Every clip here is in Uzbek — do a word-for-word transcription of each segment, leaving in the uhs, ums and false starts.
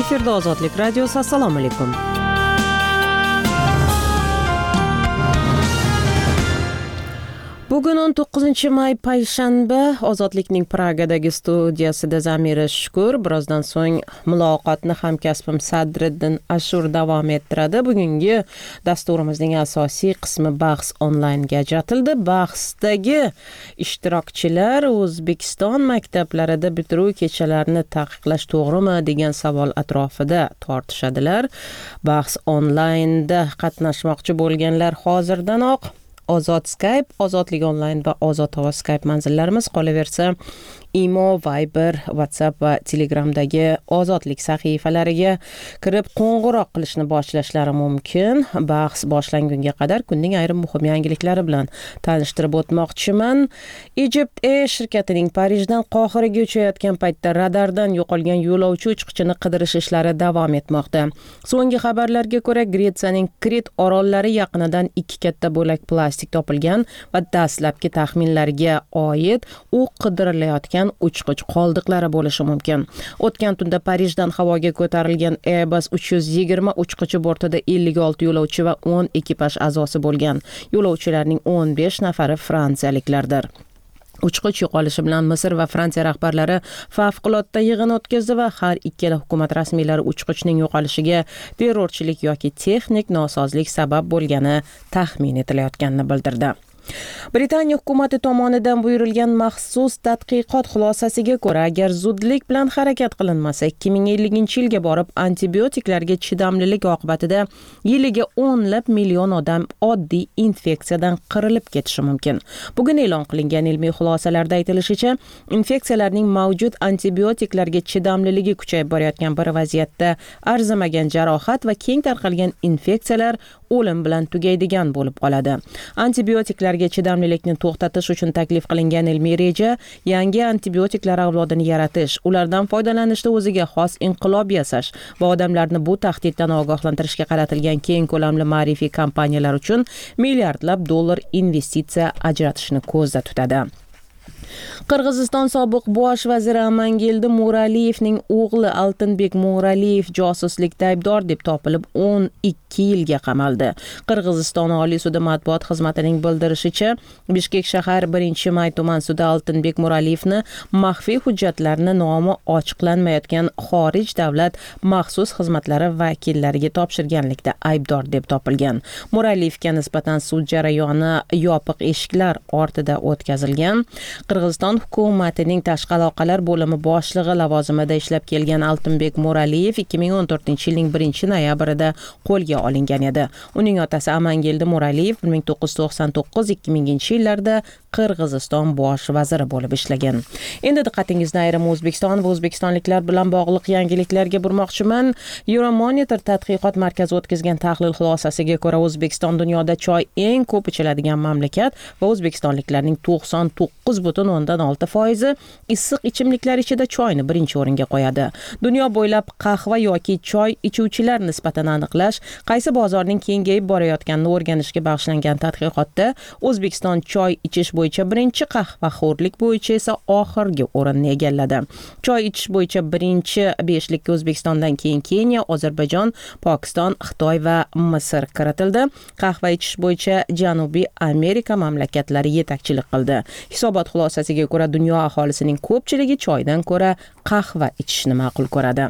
Efirda Ozodlik radiosi. Assalomu alaykum. Bugun o'n to'qqizinchi may payshanba. Ozodlikning Pragadagi studiyasida Zamira Shukur. Birozdan so'ng muloqotni hamkasbim Sadriddin Ashur davom ettiradi. Bugungi dasturimizning asosiy qismi bahs onlaynga ajatildi. Bahsdagi ishtirokchilar O'zbekiston maktablarida bitiruv kechalarini taqiqlash to'g'rimi degan savol atrofida tortishadilar. Bahs onlaynda qatnashmoqchi bo'lganlar hozirdanoq Ozod Skype, Ozodlik onlayn va Ozod Havo Skype manzillarimiz qolaversa Imo, Viber, WhatsApp va Telegramdagi Ozodlik sahifalariga kirib qo'ng'iroq qilishni boshlashlari mumkin. Bahs boshlangunga qadar kunning ayrim muhim yangiliklari bilan tanishtirib o'tmoqchiman. Egypt Air shirkatining Parijdan Qohiraga uchayotgan paytda radardan yo'qolgan yo'lovchi uchqichini qidirish ishlari davom etmoqda. So'nggi xabarlarga ko'ra, Gretsiyaning Krit orollari yaqinidan ikki katta bo'lak plastik topilgan va dastlabki taxminlarga oid u qidirilayotgan uchqich qoldiqlari bo'lishi mumkin. O'tgan tunda Parijdan havoga ko'tarilgan Airbus uch yuz yigirma uchqichi bortida ellik olti yo'lovchi va o'n ekipaj a'zosi bo'lgan. Yo'lovchilarning o'n besh nafari fransiyaliklardir. Uchqich yo'qolishi bilan Misr va Fransiya rahbarlari favqulodda yig'in o'tkazdi va har ikkala hukumat rasmiylari uchqichning yo'qolishiga terrorchilik yoki texnik nosozlik sabab bo'lgani taxmin etilayotganini bildirdi. Britaniya hukumati tomonidan buyurilgan maxsus tadqiqot xulosasiga ko'ra, agar zudlik bilan harakat qilinmasa, ikki ming ellinchi yilga borib antibiotiklarga chidamlilik oqibatida yiliga o'nlab million odam oddiy infeksiyadan qirilib ketishi mumkin. Bugun e'lon qilingan ilmiy xulosalarda aytilishicha, infeksiyalarning mavjud antibiotiklarga chidamliligi kuchayib borayotgan bir vaziyatda arzimagan jarohat va keng tarqalgan infeksiyalar o'lim bilan tugaydigan bo'lib qoladi. Antibiotiklarga chidamlilikni to'xtatish uchun taklif qilingan ilmiy reja yangi antibiotiklar avlodini yaratish, ulardan foydalanishda o'ziga xos inqilob yasash va odamlarni bu tahdiddan ogohlantirishga qaratilgan keng ko'lamli ma'rifiy kampaniyalar uchun milliardlab dollar investitsiya ajratishni ko'zda tutadi. Qirg'iziston sobiq bosh vaziri Amangildi Muraliyevning o'g'li Altinbek Muraliyev josuslikda aybdor deb topilib o'n ikki yilga qamaldi. Qirg'iziston Oliy sudi matbuot xizmatining bildirishicha, Bishkek shahar birinchi may tuman sudi Altinbek Muraliyevni maxfiy hujjatlarni nomi ochiqlanmayotgan xorij davlat maxsus xizmatlari vakillariga topshirganlikda aybdor deb topilgan. Muraliyevga nisbatan sud jarayoni yopiq eshiklar ortida o'tkazilgan. Qirg'iziston hukumatining tashqi aloqalar bo'limi boshlig'i lavozimida ishlab kelgan Altinbek Muraliyev ikki ming o'n to'rtinchi yilning birinchi noyabrida qo'lga olingan edi. Uning otasi Amangildi Muraliyev bir ming to'qqiz yuz to'qson to'qqiz ikki minginchi yillarda Qirg'iziston bosh vaziri bo'lib ishlagan. Endi diqqatingizni ayrim O'zbekiston va o'zbekistonliklar bilan bog'liq yangiliklarga burmoqchiman. Euromonitor tadqiqot markazi o'tkazgan tahlil xulosasiga ko'ra, O'zbekiston dunyoda choy eng ko'p ichiladigan mamlakat va o'zbekistonliklarning to'qson to'qqiz butun o'ndan olti foizi issiq ichimliklar ichida choyni birinchi o'ringa qo'yadi. Dunyo bo'ylab qahva yoki choy ichuvchilar nisbatini aniqlash, qaysi bozorning kengayib borayotganini o'rganishga bag'ishlangan tadqiqotda O'zbekiston choy ichish bo'yicha birinchi, qahvaxo'rlik bo'yicha esa oxirgi o'rinni egalladi. Choy ichish bo'yicha birinchi beshlikka O'zbekistondan keyin Keniya, Ozarbayjon, Pokiston, Xitoy va Misr kiritildi. Qahva ichish bo'yicha Janubiy Amerika mamlakatlari yetakchilik qildi. Hisobot xulosasiga ko'ra, dunyo aholisining ko'pchiligi choydan ko'ra qahva ichishni ma'qul ko'radi.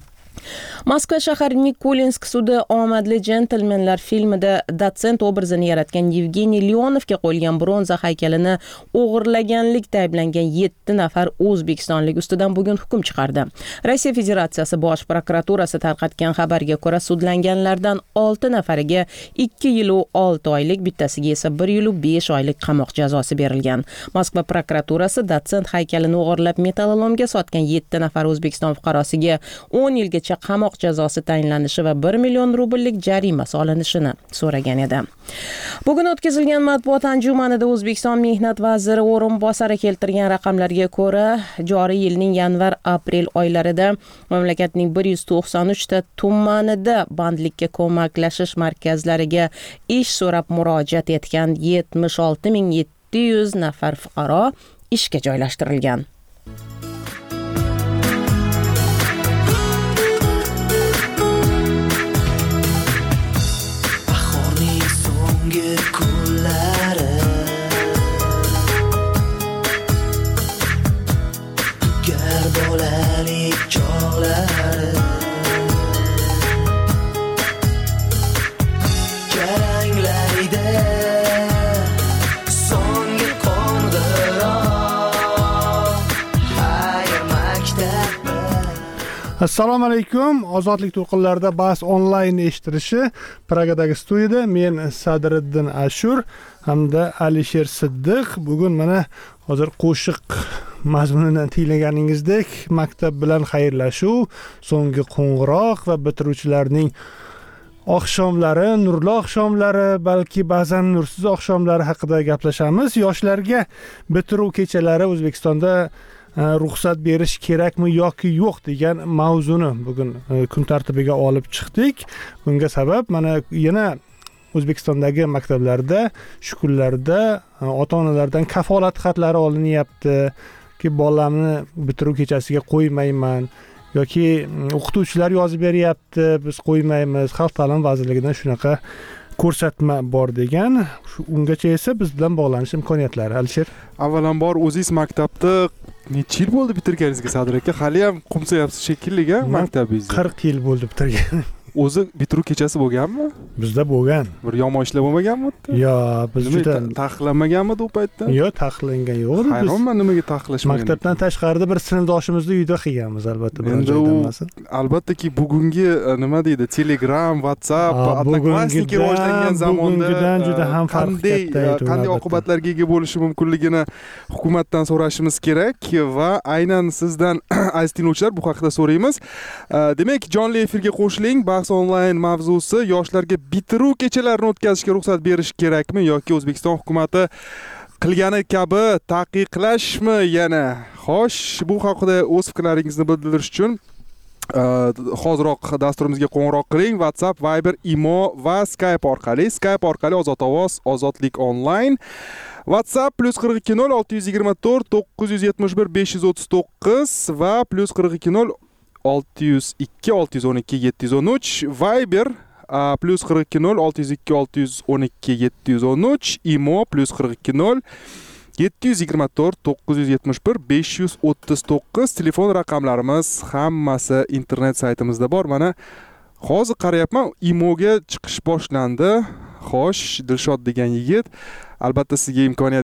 Moskva shahar Nikolinsk sudi omadli jentelmenlar filmida dotsent obrazini yaratgan Yevgeniy Leonovga qo'yilgan bronza haykalini o'g'irlaganlikda ayblangan yetti nafar o'zbekistonlik ustidan bugun hukm chiqardi. Rossiya Federatsiyasi bosh prokuraturasi tarqatgan xabarga ko'ra, sudlanganlardan olti nafariga ikki yil va olti oylik, bittasiga esa bir yil va besh oylik qamoq jazosi berilgan. Moskva prokuraturasi dotsent haykalini o'g'irlab metallolomga sotgan yetti nafar O'zbekiston fuqarosiga o'n yilgacha qamoq jazosi tayinlanishi va bir million rubllik jarima solinishini so'ragan edi. Bugun o'tkazilgan matbuot anjumanida O'zbekiston Mehnat vaziri o'rinbosari keltirgan raqamlarga ko'ra, joriy yilning yanvar-aprel oylarida mamlakatning bir yuz to'qson uch ta tumanida bandlikka ko'maklashish markazlariga ish so'rab murojaat etgan yetmish olti ming yetti yuz nafar fuqaro ishga joylashtirilgan. Assalomu alaykum. Ozodlik to'lqinlarida bahs onlayn eshitilishi Pragadagi studiyada men Sadriddin Ashur hamda Alisher Siddiq. Bugun mana hozir qo'shiq mazmunidan tinglaganingizdak maktab bilan xayrlashuv, so'nggi qo'ng'iroq va bitiruvchilarning oqshomlari, nurli oqshomlari, balki ba'zan nursiz oqshomlari haqida gaplashamiz. Yoshlarga bitiruv kechalari O'zbekistonda ruxsat berish kerakmi yoki yo'q degan mavzuni bugun kun tartibiga olib chiqdik. Bunga sabab mana yana O'zbekistondagi maktablarda, shu-kunlarda ota-onalardan kafolat xatlari olinyapti ki bolalarni bitiruv kechasiga qo'ymayman yoki o'qituvchilar yozib beryapti, biz qo'ymaymiz. Xalq ta'limi vazirligidan shunaqa ko'rsatma bor degan. Ungacha esa biz bilan bog'lanish imkoniyatlari. Alisher, avvalambor o'zingiz maktabda necha yil bo'ldi bitirganingizga Sadir aka? Hali ham qumsayapsiz shekilli-ga maktabingizni. qirq yil bo'ldi bitirgan. O'zi bitiruv kechasi bo'lganmi? Bizda bo'lgan. Bir yomon ishlar bo'lmaganmi u yerda? Yo, biz juda taqiqlanmaganmi u paytda? Yo, taqiqlangan yo'q edi. Hayronman nimaga taqiqlashmagan. Maktabdan tashqarida bir sinfdoshimizni uyda qilganmiz albatta. Endi u albattaki bugungi nima deydi, Telegram, WhatsApp, Odnoklassniki rivojlangan zamonda bugungidan juda ham farqi katta. Qanday oqibatlarga ega bo'lishi mumkinligini hukumatdan so'rashimiz kerak va aynan sizdan aziz tinglovchilar bu haqida so'raymiz. Demak, jonli efirga qo'shiling. Onlayn mavzusi yoshlarga bitiruv kechalarini o'tkazishga ruxsat berish kerakmi yoki O'zbekiston hukumatati qilgani kabi taqiqlashmi yana? Xo'sh, bu haqida o'z fikrlaringizni bildirish uchun hoziroq dasturimizga qo'ng'iroq qiling. WhatsApp, Viber, Imo va Skype orqali. Skype orqali Ozod ovoz, Ozodlik onlayn. WhatsApp plus qirq ikki nol olti yuz yigirma to'rt to'qqiz yuz yetmish bir besh yuz o'ttiz to'qqiz va plus qirq ikki nol olti yuz ikki olti yuz o'n ikki yetti yuz o'n uch. Viber plus qirq ikki nol olti yuz ikki olti yuz o'n ikki yetti yuz o'n uch. Imo plus qirq ikki nol yetti yuz yigirma to'rt to'qqiz yuz yetmish bir besh yuz o'ttiz to'qqiz. Telefon raqamlarimiz hammasi internet saytimizda bor. Mana hozir qarayapman, Imoga chiqish boshlandi. Xo'sh, Dilshod degan yigit, albatta sizga imkoniyat